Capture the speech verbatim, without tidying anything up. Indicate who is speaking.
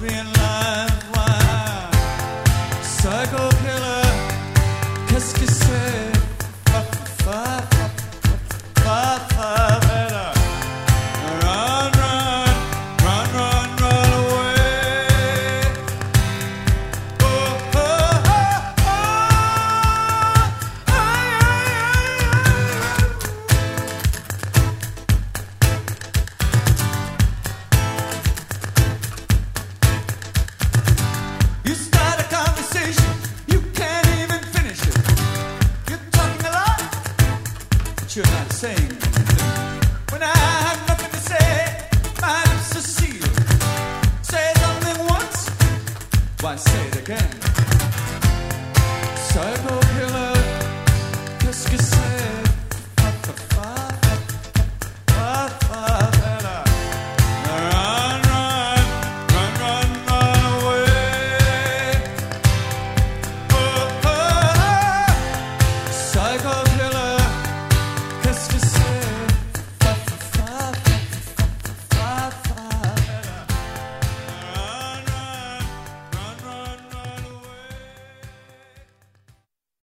Speaker 1: being live wire. Psycho killer, qu'est-ce que c'est? Fa, fa, fa, fa, fa, fa, run, run, run, run, run away. Oh, oh, oh, oh, ay, You start a conversation, you can't even finish it. You're talking a lot, but you're not saying anything. When I have nothing to say, my lips are sealed. Say something once, why say it again?